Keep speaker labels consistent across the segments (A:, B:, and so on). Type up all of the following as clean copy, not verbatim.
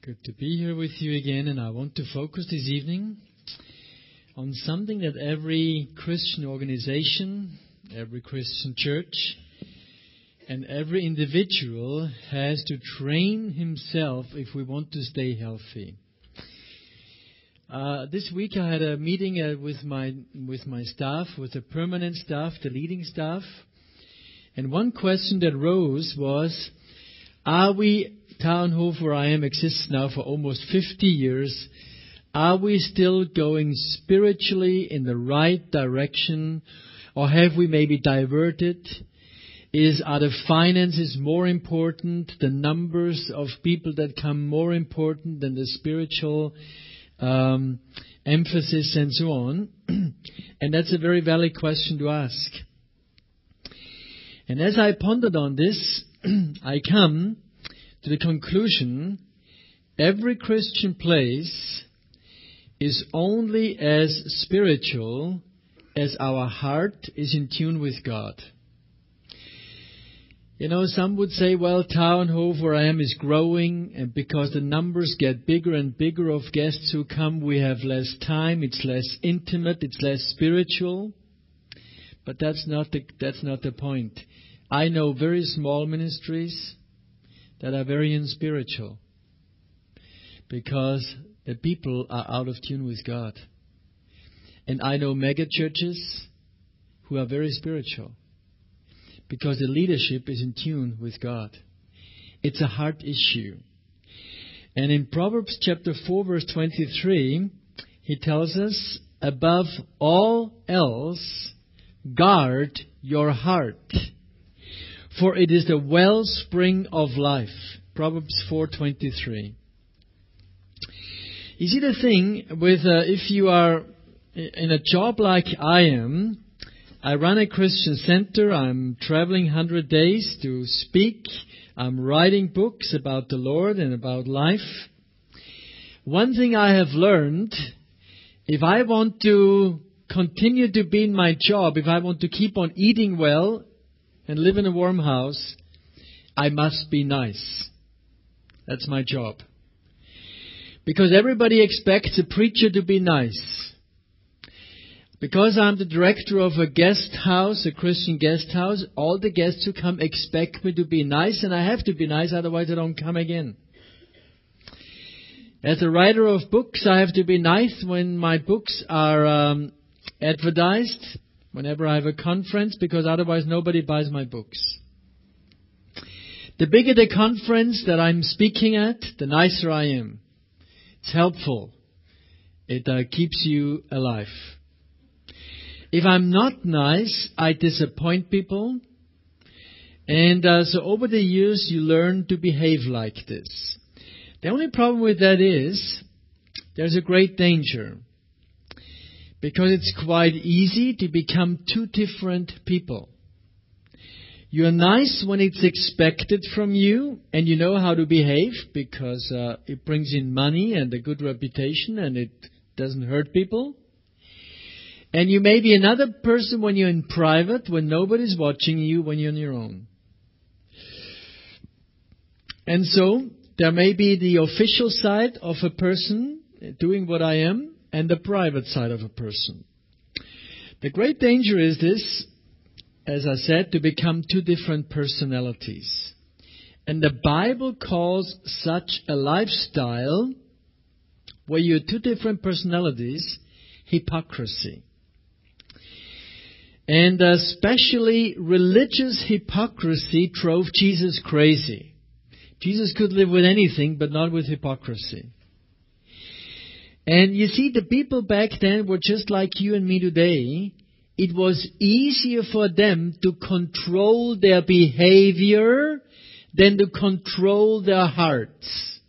A: Good to be here with you again, and I want to focus this evening on something that every Christian organization, every Christian church, and every individual has to train himself if we want to stay healthy. This week I had a meeting with my staff, with the permanent staff, the leading staff, and one question that rose was, are we, Tauernhof, where I am, exists now for almost 50 years, are we still going spiritually in the right direction, or have we maybe diverted? Are the finances more important, the numbers of people that come more important than the spiritual emphasis and so on? And that's a very valid question to ask. And as I pondered on this, I come to the conclusion every Christian place is only as spiritual as our heart is in tune with God. You know, some would say, well, Tauernhof, where I am, is growing, and because the numbers get bigger and bigger of guests who come, we have less time, it's less intimate, it's less spiritual. But that's not the point. I know very small ministries that are very unspiritual because the people are out of tune with God. And I know mega churches who are very spiritual because the leadership is in tune with God. It's a heart issue. And in Proverbs chapter 4, verse 23, he tells us, above all else, guard your heart, for it is the wellspring of life. Proverbs 4:23. You see the thing with if you are in a job like I am, I run a Christian center, I'm traveling 100 days to speak, I'm writing books about the Lord and about life. One thing I have learned, if I want to continue to be in my job, if I want to keep on eating well and live in a warm house, I must be nice. That's my job. Because everybody expects a preacher to be nice. Because I'm the director of a guest house, a Christian guest house, all the guests who come expect me to be nice, and I have to be nice, otherwise I don't come again. As a writer of books, I have to be nice when my books are advertised, whenever I have a conference, because otherwise nobody buys my books. The bigger the conference that I'm speaking at, the nicer I am. It's helpful. It keeps you alive. If I'm not nice, I disappoint people. And so over the years, you learn to behave like this. The only problem with that is there's a great danger. Because it's quite easy to become two different people. You're nice when it's expected from you and you know how to behave because it brings in money and a good reputation and it doesn't hurt people. And you may be another person when you're in private, when nobody's watching you, when you're on your own. And so there may be the official side of a person doing what I am, and the private side of a person. The great danger is this, as I said, to become two different personalities. And the Bible calls such a lifestyle, where you're two different personalities, hypocrisy. And especially religious hypocrisy drove Jesus crazy. Jesus could live with anything, but not with hypocrisy. And you see, the people back then were just like you and me today. It was easier for them to control their behavior than to control their hearts.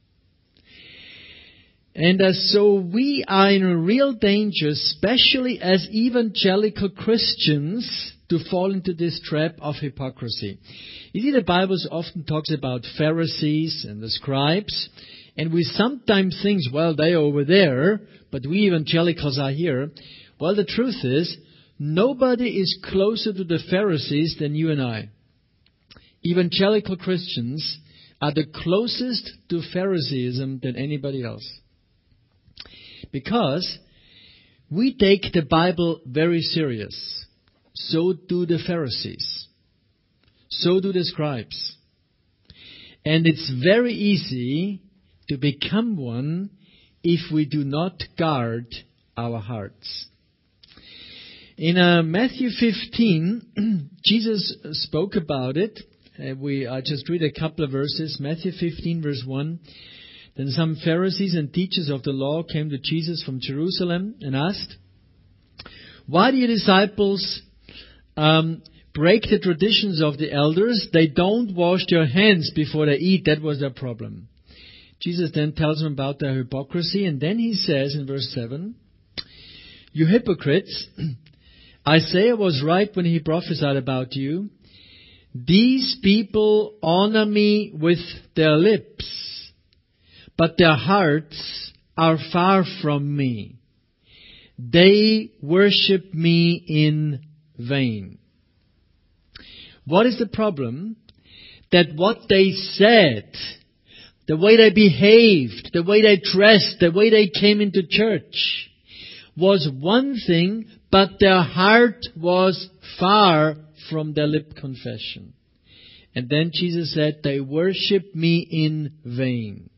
A: And so we are in a real danger, especially as evangelical Christians, to fall into this trap of hypocrisy. You see, the Bible often talks about Pharisees and the scribes. And we sometimes think, well, they're over there, but we evangelicals are here. Well, the truth is, nobody is closer to the Pharisees than you and I. Evangelical Christians are the closest to Phariseeism than anybody else. Because we take the Bible very serious. So do the Pharisees. So do the scribes. And it's very easy to become one if we do not guard our hearts. In Matthew 15, Jesus spoke about it. I just read a couple of verses. Matthew 15, verse 1. Then some Pharisees and teachers of the law came to Jesus from Jerusalem and asked, "Why do your disciples break the traditions of the elders? They don't wash their hands before they eat." That was their problem. Jesus then tells them about their hypocrisy, and then he says in verse 7, "You hypocrites, Isaiah was right when he prophesied about you. These people honor me with their lips, but their hearts are far from me. They worship me in vain." What is the problem? That what they said, the way they behaved, the way they dressed, the way they came into church was one thing, but their heart was far from their lip confession. And then Jesus said, "They worship me in vain."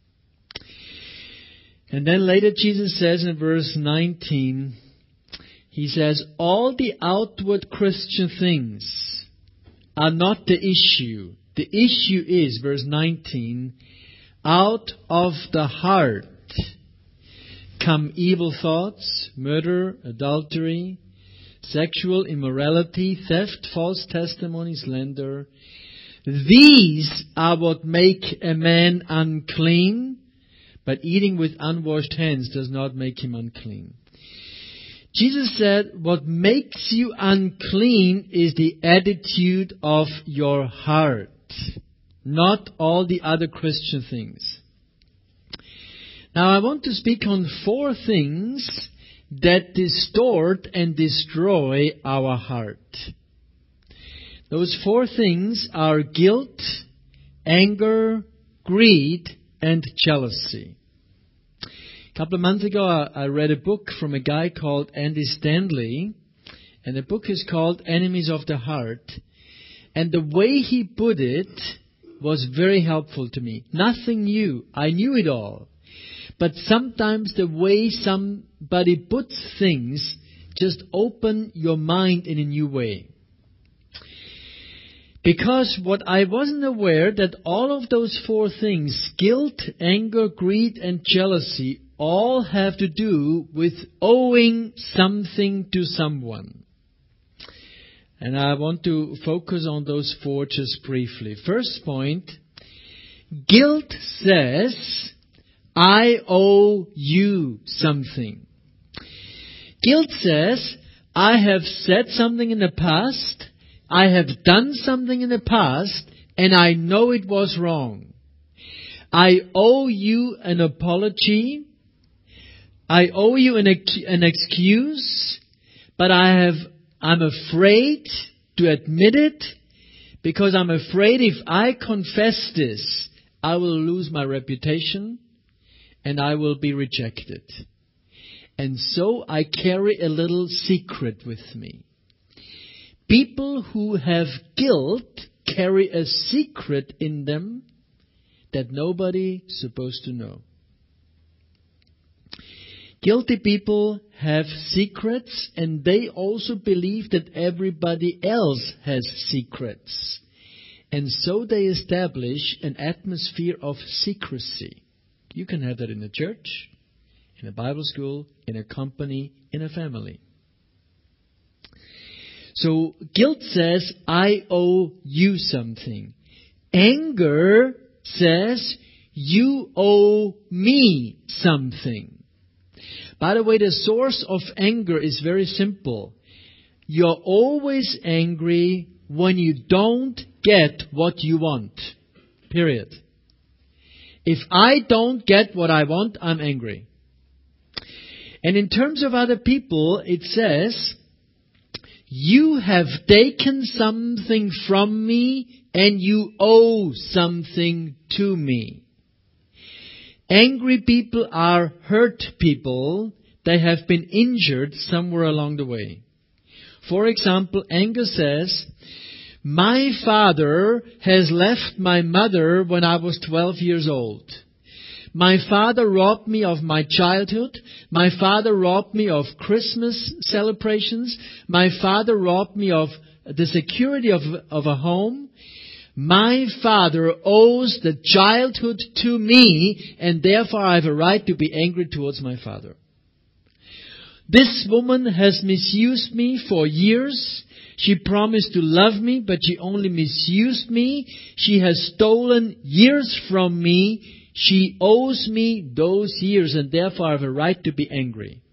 A: And then later Jesus says in verse 19, he says, "All the outward Christian things are not the issue. The issue is," verse 19, "out of the heart come evil thoughts, murder, adultery, sexual immorality, theft, false testimony, slander. These are what make a man unclean, but eating with unwashed hands does not make him unclean." Jesus said, what makes you unclean is the attitude of your heart, not all the other Christian things. Now I want to speak on 4 things that distort and destroy our heart. Those 4 things are guilt, anger, greed, and jealousy. A couple of months ago I read a book from a guy called Andy Stanley, and the book is called Enemies of the Heart. And the way he put it was very helpful to me. Nothing new. I knew it all. But sometimes the way somebody puts things just open your mind in a new way. Because what I wasn't aware that all of those 4 things, guilt, anger, greed, and jealousy, all have to do with owing something to someone. And I want to focus on those 4 just briefly. First point, guilt says, I owe you something. Guilt says, I have said something in the past, I have done something in the past, and I know it was wrong. I owe you an apology. I owe you an excuse, but I'm afraid to admit it, because I'm afraid if I confess this, I will lose my reputation and I will be rejected. And so I carry a little secret with me. People who have guilt carry a secret in them that nobody's supposed to know. Guilty people have secrets, and they also believe that everybody else has secrets. And so they establish an atmosphere of secrecy. You can have that in a church, in a Bible school, in a company, in a family. So guilt says, I owe you something. Anger says, you owe me something. By the way, the source of anger is very simple. You're always angry when you don't get what you want. Period. If I don't get what I want, I'm angry. And in terms of other people, it says, You have taken something from me, and you owe something to me. Angry people are hurt people. They have been injured somewhere along the way. For example, anger says, my father has left my mother when I was 12 years old. My father robbed me of my childhood. My father robbed me of Christmas celebrations. My father robbed me of the security of a home. My father owes the childhood to me, and therefore I have a right to be angry towards my father. This woman has misused me for years. She promised to love me, but she only misused me. She has stolen years from me. She owes me those years, and therefore I have a right to be angry.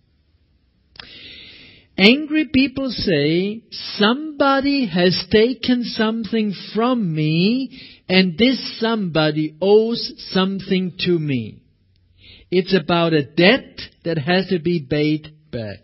A: Angry people say, somebody has taken something from me, and this somebody owes something to me. It's about a debt that has to be paid back.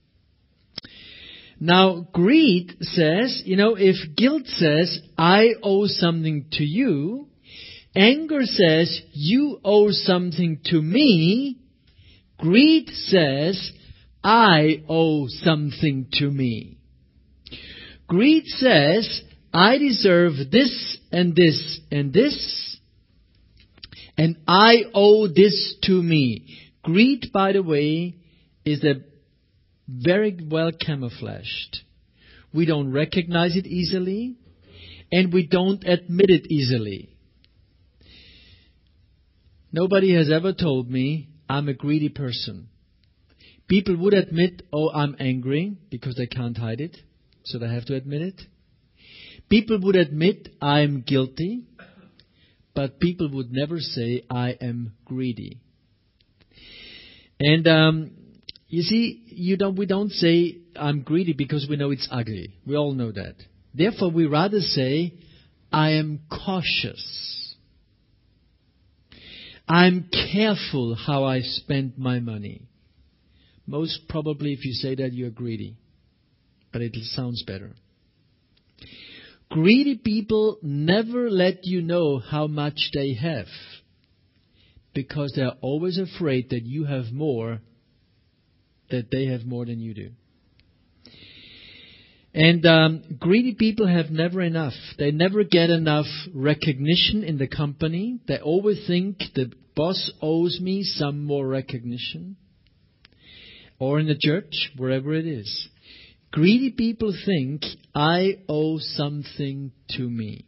A: Now, greed says, if guilt says, I owe something to you, anger says, you owe something to me, greed says, I owe something to me. Greed says, I deserve this and this and this, and I owe this to me. Greed, by the way, is very well camouflaged. We don't recognize it easily, and we don't admit it easily. Nobody has ever told me I'm a greedy person. People would admit, I'm angry, because they can't hide it, so they have to admit it. People would admit I'm guilty, but people would never say I am greedy. And you see, we don't say I'm greedy because we know it's ugly. We all know that. Therefore, we rather say I am cautious. I'm careful how I spend my money. Most probably, if you say that, you're greedy. But it sounds better. Greedy people never let you know how much they have, because they're always afraid that you have more, that they have more than you do. And greedy people have never enough. They never get enough recognition in the company. They always think the boss owes me some more recognition. Or in the church, wherever it is. Greedy people think, I owe something to me.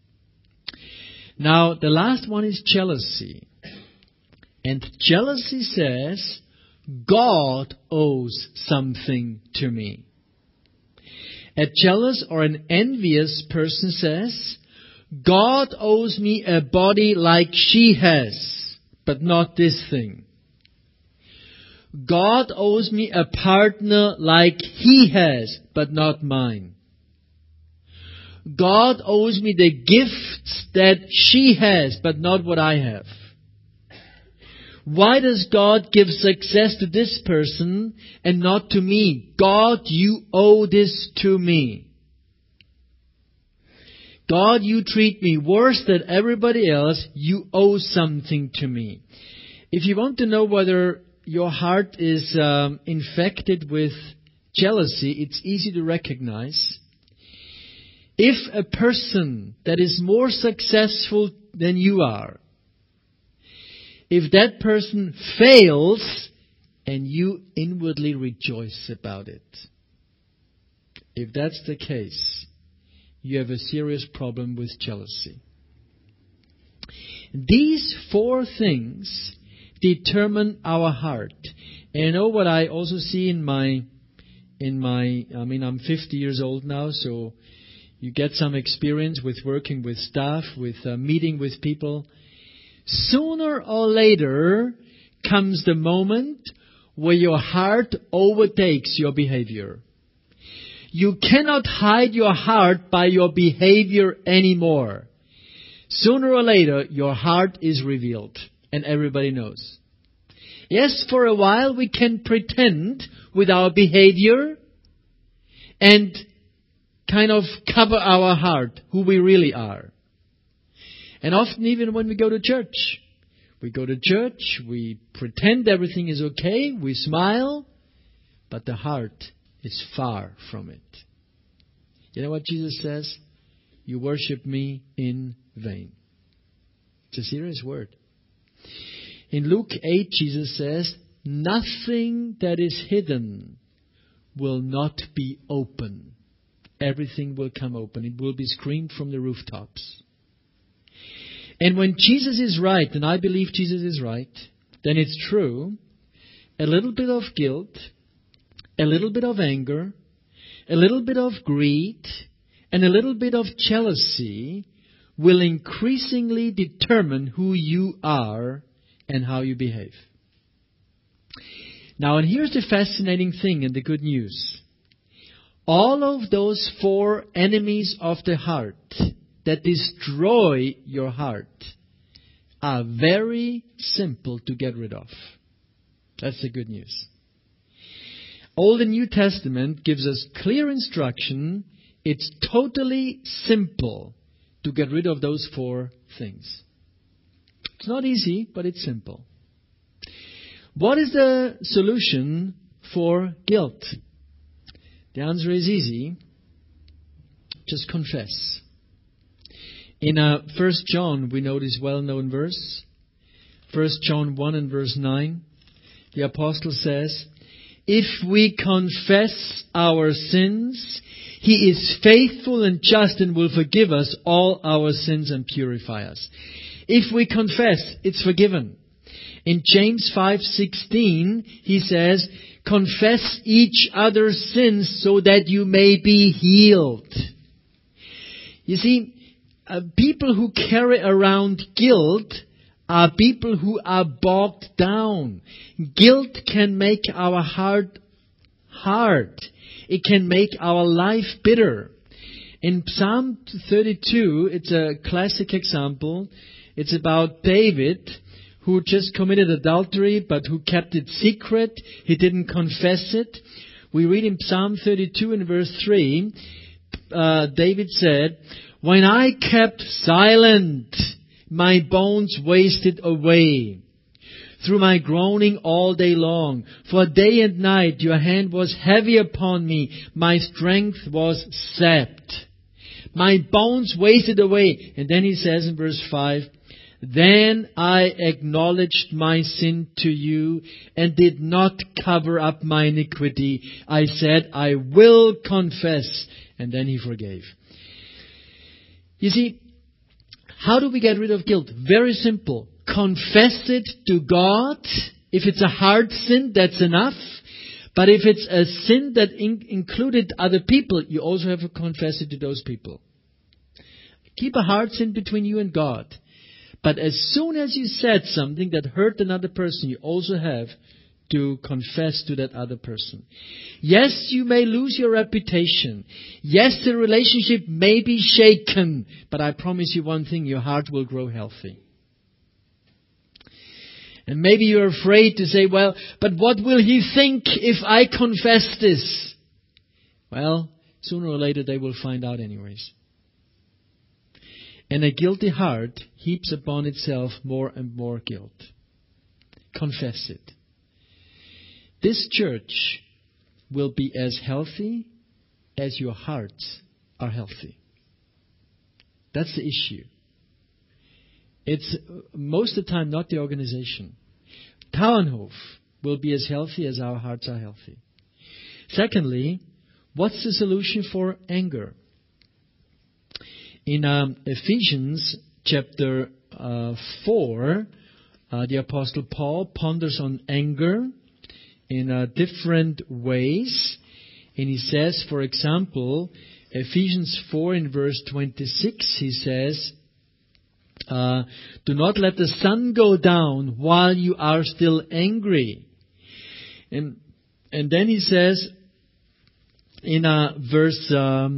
A: Now, the last one is jealousy. And jealousy says, God owes something to me. A jealous or an envious person says, God owes me a body like she has, but not this thing. God owes me a partner like he has, but not mine. God owes me the gifts that she has, but not what I have. Why does God give success to this person and not to me? God, you owe this to me. God, you treat me worse than everybody else. You owe something to me. If you want to know whether your heart is infected with jealousy, it's easy to recognize. If a person that is more successful than you are, if that person fails and you inwardly rejoice about it, if that's the case, you have a serious problem with jealousy. These four things determine our heart. And you know what I also see I'm 50 years old now, so you get some experience with working with staff, with meeting with people. Sooner or later comes the moment where your heart overtakes your behavior. You cannot hide your heart by your behavior anymore. Sooner or later, your heart is revealed, and everybody knows. Yes, for a while we can pretend with our behavior, and kind of cover our heart, who we really are. And often even when we go to church, we pretend everything is okay, we smile, but the heart is far from it. You know what Jesus says? You worship me in vain. It's a serious word. In Luke 8, Jesus says, nothing that is hidden will not be open. Everything will come open. It will be screamed from the rooftops. And when Jesus is right, and I believe Jesus is right, then it's true, a little bit of guilt, a little bit of anger, a little bit of greed, and a little bit of jealousy will increasingly determine who you are and how you behave. Now, and here's the fascinating thing and the good news. All of those 4 enemies of the heart that destroy your heart are very simple to get rid of. That's the good news. Old and New Testament gives us clear instruction. It's totally simple to get rid of those 4 things. It's not easy, but it's simple. What is the solution for guilt? The answer is easy. Just confess. In 1 John, we know this well-known verse. 1 John 1 and verse 9. The apostle says, if we confess our sins, He is faithful and just and will forgive us all our sins and purify us. If we confess, it's forgiven. In James 5:16, he says, confess each other's sins so that you may be healed. You see, people who carry around guilt are people who are bogged down. Guilt can make our heart hard. It can make our life bitter. In Psalm 32, it's a classic example. It's about David, who just committed adultery, but who kept it secret. He didn't confess it. We read in Psalm 32 in verse 3, David said, when I kept silent, my bones wasted away through my groaning all day long. For day and night your hand was heavy upon me. My strength was sapped. My bones wasted away. And then he says in verse 5, then I acknowledged my sin to you and did not cover up my iniquity. I said, I will confess. And then he forgave. You see, how do we get rid of guilt? Very simple. Confess it to God. If it's a hard sin, that's enough. But if it's a sin that included other people, you also have to confess it to those people. Keep a hard sin between you and God. But as soon as you said something that hurt another person, you also have to confess to that other person. Yes, you may lose your reputation. Yes, the relationship may be shaken. But I promise you one thing, your heart will grow healthy. And maybe you're afraid to say, well, but what will he think if I confess this? Well, sooner or later they will find out anyways. And a guilty heart heaps upon itself more and more guilt. Confess it. This church will be as healthy as your hearts are healthy. That's the issue. It's most of the time not the organization. Tauernhof will be as healthy as our hearts are healthy. Secondly, what's the solution for anger? In Ephesians chapter 4, the Apostle Paul ponders on anger in different ways. And he says, for example, Ephesians 4 in verse 26, he says, do not let the sun go down while you are still angry. And then he says in verse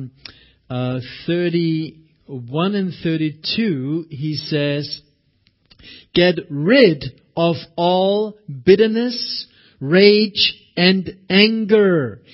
A: 31 and 32, he says, get rid of all bitterness, rage, and anger.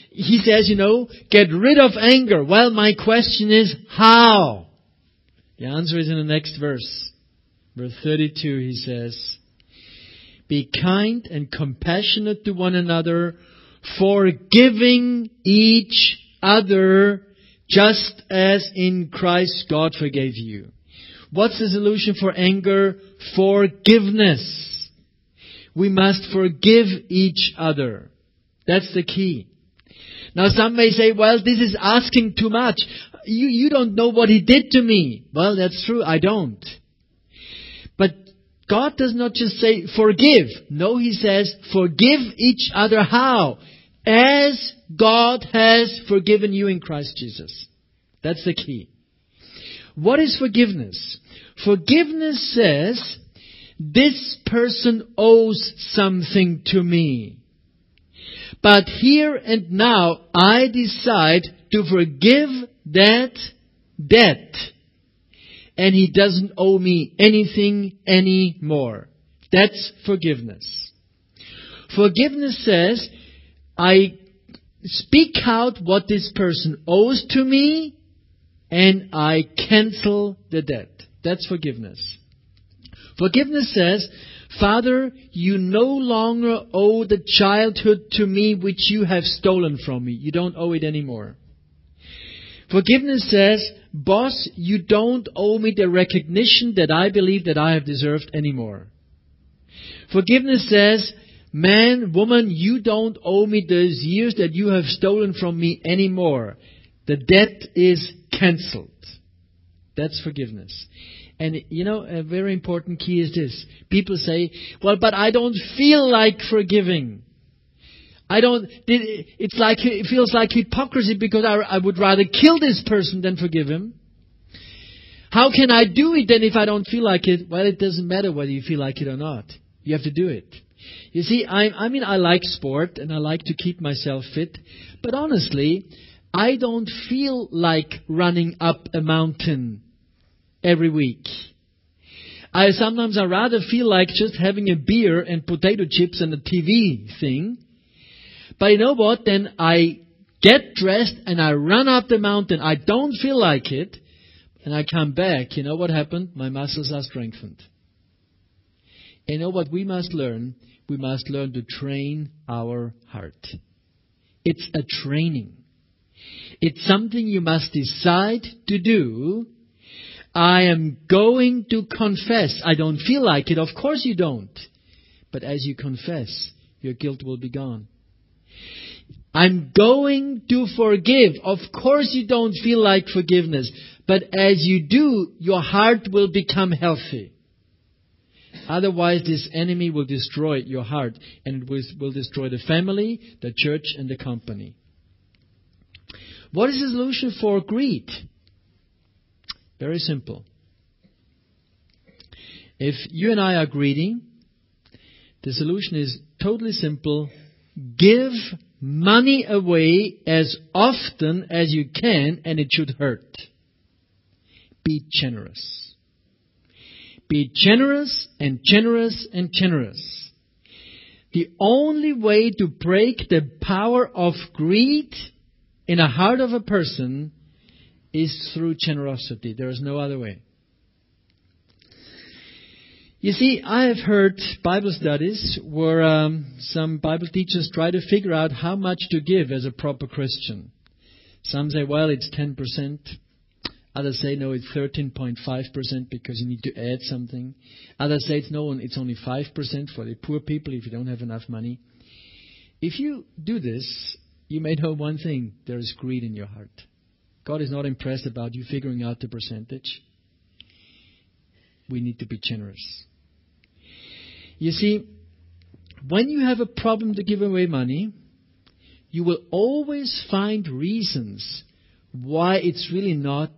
A: he says, get rid of anger. Well, my question is, how? The answer is in the next verse. Verse 32, he says, be kind and compassionate to one another, forgiving each other, just as in Christ God forgave you. What's the solution for anger? Forgiveness. We must forgive each other. That's the key. Now some may say, well, this is asking too much. You don't know what he did to me. Well, that's true, I don't. But God does not just say forgive. No, He says forgive each other. How? As God has forgiven you in Christ Jesus. That's the key. What is forgiveness? Forgiveness says, this person owes something to me. But here and now, I decide to forgive that debt. And he doesn't owe me anything anymore. That's forgiveness. Forgiveness says, I speak out what this person owes to me, and I cancel the debt. That's forgiveness. Forgiveness says, Father, you no longer owe the childhood to me which you have stolen from me. You don't owe it anymore. Forgiveness says, boss, you don't owe me the recognition that I believe that I have deserved anymore. Forgiveness says, man, woman, you don't owe me those years that you have stolen from me anymore. The debt is cancelled. That's forgiveness. And a very important key is this. People say, well, but I don't feel like forgiving. It feels like hypocrisy because I would rather kill this person than forgive him. How can I do it then if I don't feel like it? Well, it doesn't matter whether you feel like it or not. You have to do it. You see, I like sport and I like to keep myself fit. But honestly, I don't feel like running up a mountain every week. Sometimes I rather feel like just having a beer and potato chips and a TV thing. But you know what? Then I get dressed and I run up the mountain. I don't feel like it. And I come back. You know what happened? My muscles are strengthened. You know what we must learn? We must learn to train our heart. It's a training. It's something you must decide to do. I am going to confess. I don't feel like it. Of course you don't. But as you confess, your guilt will be gone. I'm going to forgive. Of course you don't feel like forgiveness. But as you do, your heart will become healthy. Otherwise, this enemy will destroy your heart. And it will destroy the family, the church, and the company. What is the solution for greed? Very simple. If you and I are greedy, the solution is totally simple. Give money away as often as you can, and it should hurt. Be generous. Be generous and generous and generous. The only way to break the power of greed in the heart of a person is through generosity. There is no other way. You see, I have heard Bible studies where some Bible teachers try to figure out how much to give as a proper Christian. Some say, well, it's 10%. Others say, no, it's 13.5% because you need to add something. Others say, it's only 5% for the poor people if you don't have enough money. If you do this, you may know one thing. There is greed in your heart. God is not impressed about you figuring out the percentage. We need to be generous. You see, when you have a problem to give away money, you will always find reasons why it's really not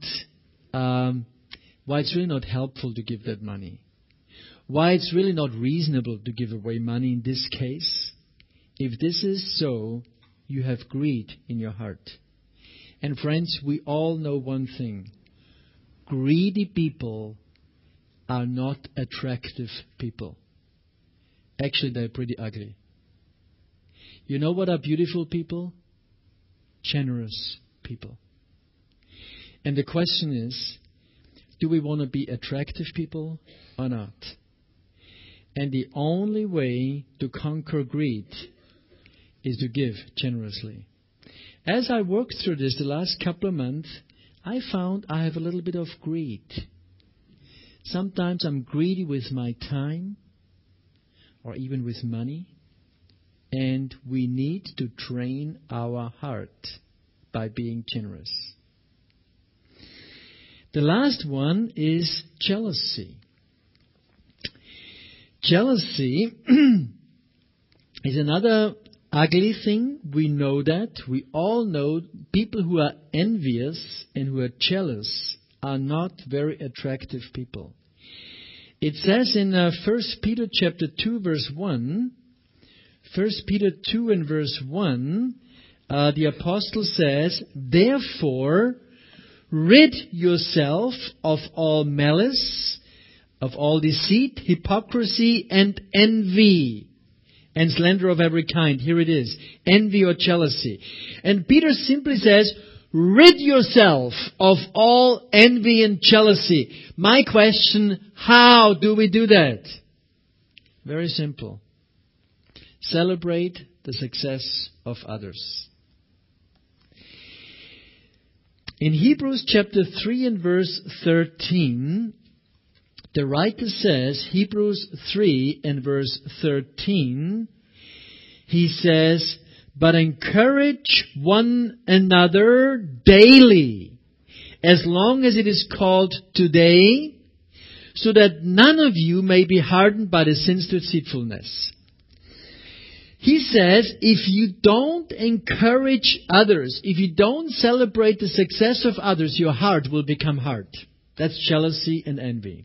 A: helpful to give that money. Why it's really not reasonable to give away money in this case. If this is so, you have greed in your heart. And friends, we all know one thing. Greedy people are not attractive people. Actually, they're pretty ugly. You know what are beautiful people? generous people. And the question is, do we want to be attractive people or not? And the only way to conquer greed is to give generously. As I worked through this the last couple of months, I found I have a little bit of greed. Sometimes I'm greedy with my time or even with money. And we need to train our heart by being generous. The last one is jealousy. Jealousy is another ugly thing. We know that. We all know people who are envious and who are jealous are not very attractive people. It says in 1 Peter chapter 2 verse 1, 1 Peter 2 and verse 1, the apostle says, "Therefore, rid yourself of all malice, of all deceit, hypocrisy, and envy, and slander of every kind." Here it is, envy or jealousy. And Peter simply says, rid yourself of all envy and jealousy. My question, how do we do that? Very simple. Celebrate the success of others. In Hebrews chapter 3 and verse 13, the writer says, Hebrews 3 and verse 13, he says, "But encourage one another daily, as long as it is called today, so that none of you may be hardened by the sin's deceitfulness." He says, if you don't encourage others, if you don't celebrate the success of others, your heart will become hard. That's jealousy and envy.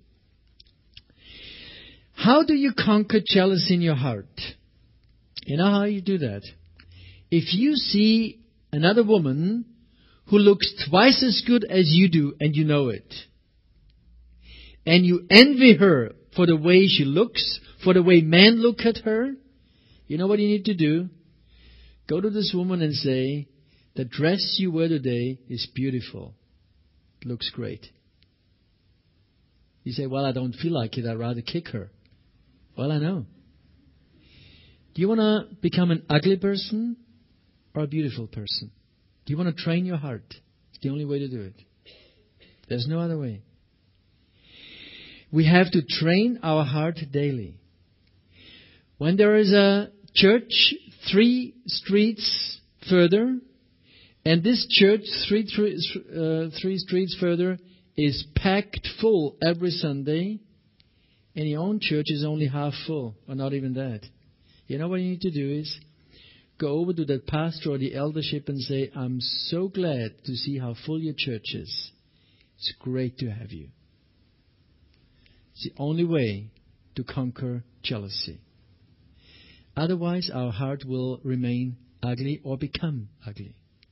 A: How do you conquer jealousy in your heart? You know how you do that? If you see another woman who looks twice as good as you do, and you know it, and you envy her for the way she looks, for the way men look at her, you know what you need to do? Go to this woman and say, "The dress you wear today is beautiful. It looks great." You say, "Well, I don't feel like it. I'd rather kick her." Well, I know. Do you want to become an ugly person or a beautiful person? Do you want to train your heart? It's the only way to do it. There's no other way. We have to train our heart daily. When there is a church 3 streets further, and this church 3 streets further is packed full every Sunday, and your own church is only half full, or not even that. You know what you need to do is go over to the pastor or the eldership and say, "I'm so glad to see how full your church is. It's great to have you." It's the only way to conquer jealousy. Otherwise, our heart will remain ugly or become ugly.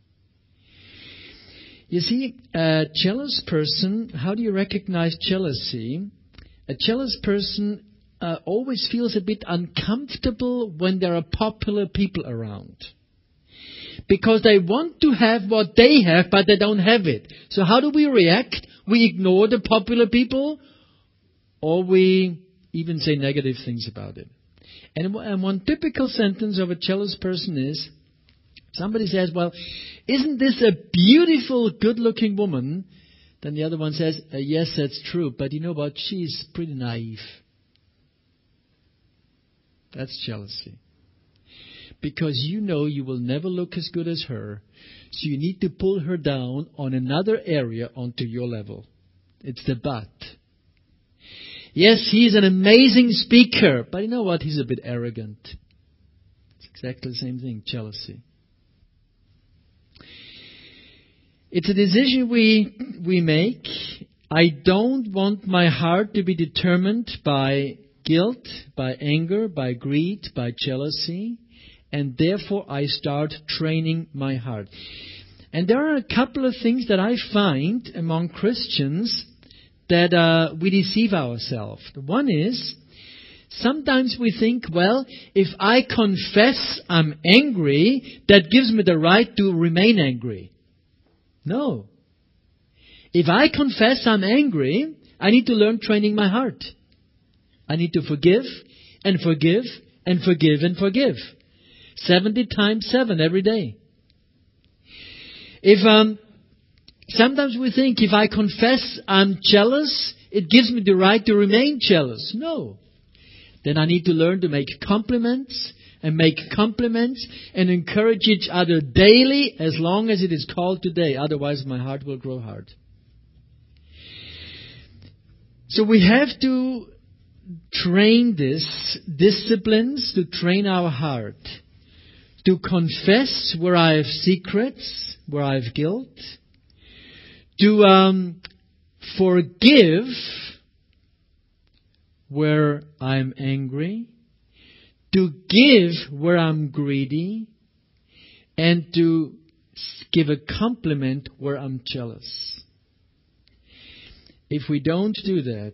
A: You see, a jealous person, how do you recognize jealousy? A jealous person always feels a bit uncomfortable when there are popular people around. Because they want to have what they have, but they don't have it. So how do we react? We ignore the popular people, or we even say negative things about it. And one typical sentence of a jealous person is, somebody says, "Well, isn't this a beautiful, good-looking woman?" Then the other one says, "Yes, that's true, but you know what? She's pretty naive." That's jealousy. Because you know you will never look as good as her, so you need to pull her down on another area onto your level. It's the but. Yes, he's an amazing speaker, but you know what? He's a bit arrogant. It's exactly the same thing, jealousy. It's a decision we make. I don't want my heart to be determined by guilt, by anger, by greed, by jealousy, and therefore I start training my heart. And there are a couple of things that I find among Christians that we deceive ourselves. One is Sometimes we think, well, if I confess I'm angry, that gives me the right to remain angry. No. If I confess I'm angry, I need to learn training my heart. I need to forgive and forgive and forgive and forgive. 70 times 7 every day. Sometimes we think if I confess I'm jealous, it gives me the right to remain jealous. No. Then I need to learn to make compliments and encourage each other daily as long as it is called today. Otherwise my heart will grow hard. So we have to train these disciplines to train our heart. To confess where I have secrets, where I have guilt. To forgive where I'm angry. To give where I'm greedy. And to give a compliment where I'm jealous. If we don't do that,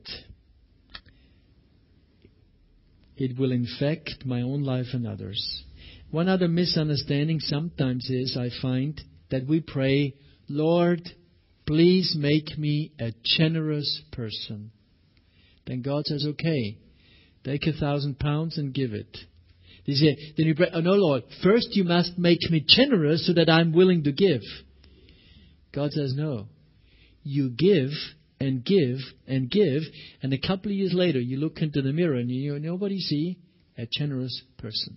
A: it will infect my own life and others. One other misunderstanding sometimes is, I find, that we pray, Lord, please make me a generous person. Then God says, okay, take 1,000 pounds and give it. Then you pray, oh no, Lord, first you must make me generous so that I'm willing to give. God says, no. You give and give and give, and a couple of years later you look into the mirror and you know what you see? A generous person.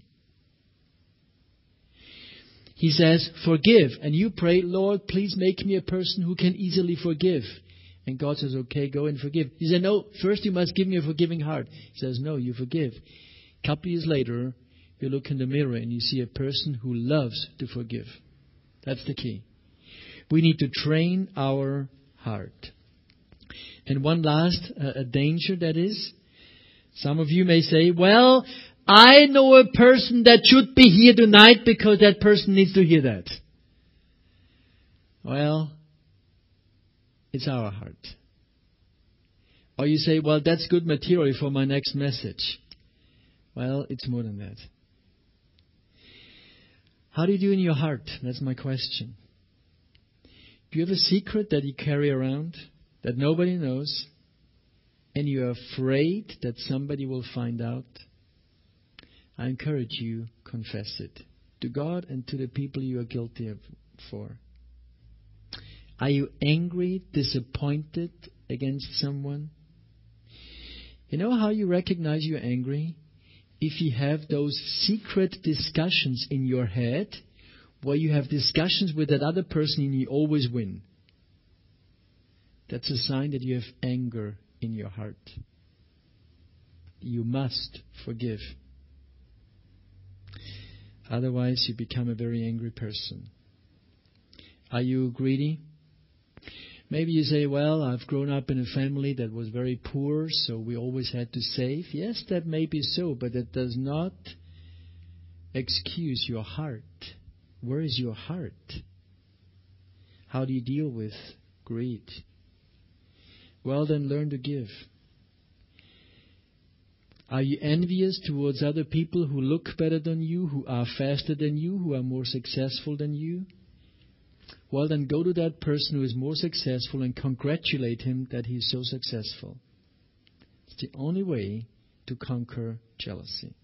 A: He says, forgive. And you pray, Lord, please make me a person who can easily forgive. And God says, okay, go and forgive. He said, no, first you must give me a forgiving heart. He says, no, you forgive. A couple of years later, you look in the mirror and you see a person who loves to forgive. That's the key. We need to train our heart. And one last danger that is, some of you may say, well, I know a person that should be here tonight because that person needs to hear that. Well, it's our heart. Or you say, well, that's good material for my next message. Well, it's more than that. How do you do in your heart? That's my question. Do you have a secret that you carry around that nobody knows and you're afraid that somebody will find out? I encourage you, confess it to God and to the people you are guilty of for. Are you angry, disappointed against someone? You know how you recognize you're angry? If you have those secret discussions in your head where you have discussions with that other person and you always win. That's a sign that you have anger in your heart. You must forgive. Otherwise, you become a very angry person. Are you greedy? Maybe you say, well, I've grown up in a family that was very poor, so we always had to save. Yes, that may be so, but that does not excuse your heart. Where is your heart? How do you deal with greed? Well, then learn to give. Are you envious towards other people who look better than you, who are faster than you, who are more successful than you? Well, then go to that person who is more successful and congratulate him that he is so successful. It's the only way to conquer jealousy.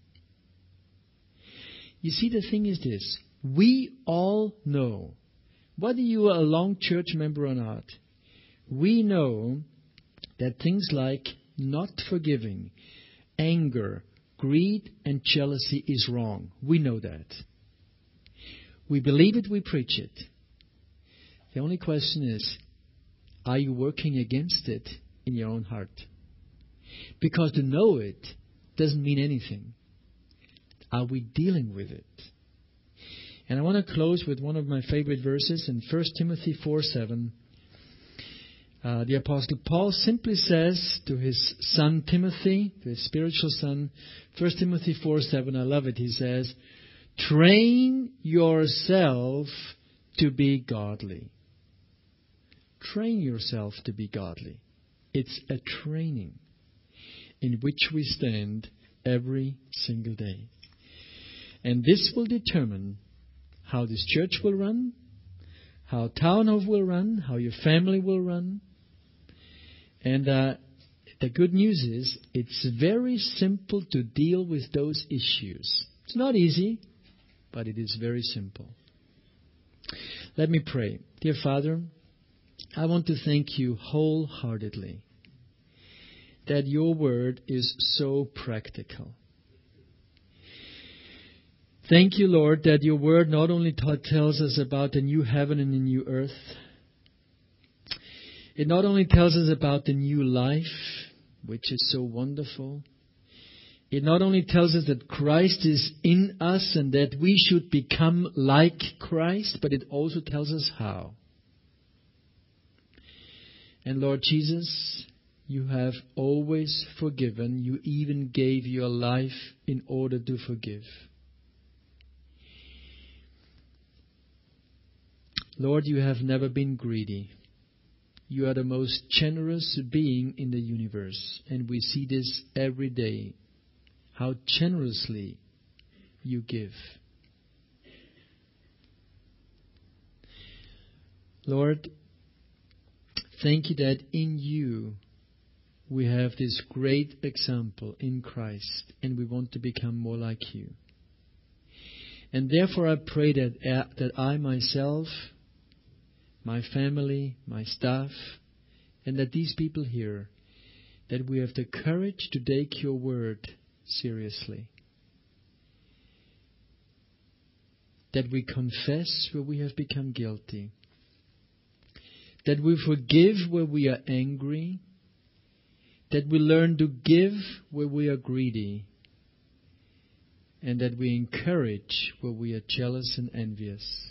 A: You see, the thing is this. We all know, whether you are a long church member or not, we know that things like not forgiving, anger, greed, and jealousy is wrong. We know that. We believe it, we preach it. The only question is, are you working against it in your own heart? Because to know it doesn't mean anything. Are we dealing with it? And I want to close with one of my favorite verses in 1 Timothy 4:7. The Apostle Paul simply says to his son Timothy, to his spiritual son, 1 Timothy 4:7, I love it, he says, train yourself to be godly. Train yourself to be godly. It's a training in which we stand every single day. And this will determine how this church will run, how Townhof will run, how your family will run. And the good news is it's very simple to deal with those issues. It's not easy, but it is very simple. Let me pray. Dear Father, I want to thank you wholeheartedly that your word is so practical. Thank you, Lord, that your word not only tells us about the new heaven and the new earth, it not only tells us about the new life, which is so wonderful. It not only tells us that Christ is in us and that we should become like Christ, but it also tells us how. And Lord Jesus, you have always forgiven. You even gave your life in order to forgive. Lord, you have never been greedy. You are the most generous being in the universe, and we see this every day, how generously you give. Lord, thank you that in you we have this great example in Christ, and we want to become more like you. And therefore I pray that I myself, my family, my staff, and that these people here, that we have the courage to take your word seriously. That we confess where we have become guilty. That we forgive where we are angry. That we learn to give where we are greedy. And that we encourage where we are jealous and envious.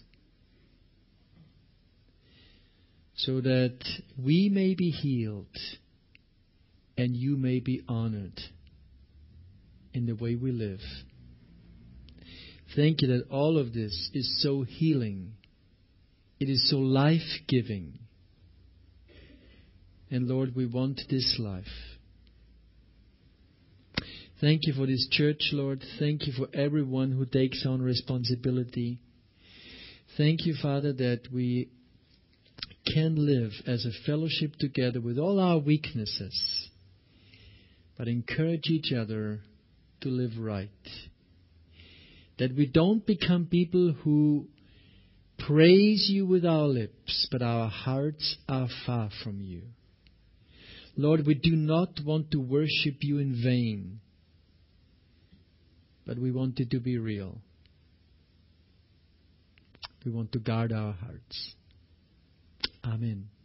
A: So that we may be healed and you may be honored in the way we live. Thank you that all of this is so healing. It is so life-giving. And Lord, we want this life. Thank you for this church, Lord. Thank you for everyone who takes on responsibility. Thank you, Father, that we can live as a fellowship together with all our weaknesses, but encourage each other to live right. That we don't become people who praise you with our lips, but our hearts are far from you. Lord, we do not want to worship you in vain, but we want it to be real. We want to guard our hearts. Amen.